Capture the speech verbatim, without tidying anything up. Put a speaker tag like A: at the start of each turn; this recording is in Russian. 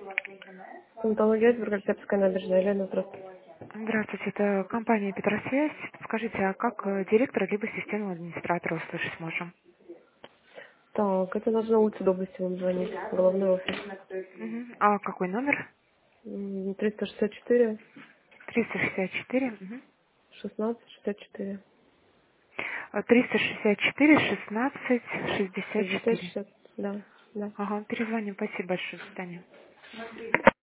A: Стоматология, Октябрьская набережная, Елена, здравствуйте.
B: Здравствуйте, это компания Петросвязь. Скажите, а как э, директора либо системного администратора услышать можем?
A: Так, это должна улица Доблести вам звонить, головной офис.
B: Мгм. А какой номер?
A: М, триста шестьдесят четыре,
B: триста шестьдесят четыре. Мгм.
A: шестнадцать шестьдесят четыре.
B: А, триста шестьдесят четыре шестнадцать шестьдесят
A: шестьдесят
B: четыре.
A: шестьдесят, да, да.
B: Ага, перезвоним. Спасибо большое. До свидания.